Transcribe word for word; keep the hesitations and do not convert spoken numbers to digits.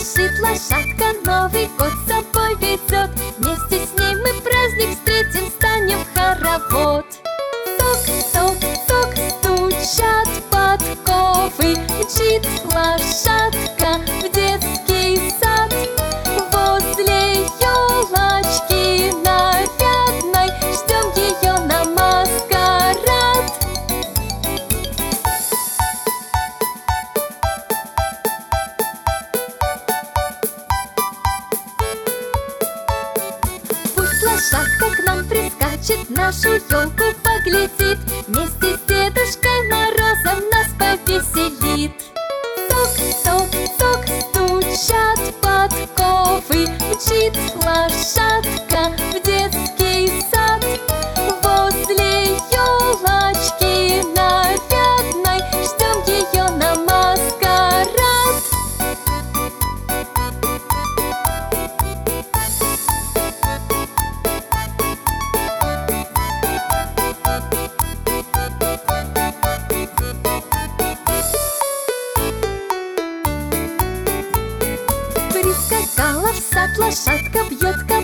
спешит лошадка, Новый год с собой ведет. Вместе с ней мы праздник встретим, станем в хоровод. Цок, цок, цок, стучат подковы, мчит лошадка в детский сад. Возле елочки нарядной ждем ее на маскарад. Пусть лошадка к нам прискачет, нашу елку поглядит, вместе с Дедушкой Морозом нас повеселит. Цок, цок, цок, стучат подковы, мчит лошадка в детский сад. Возле елочки нарядной ждем ее на маскарад. Прискакала в сад лошадка, бьет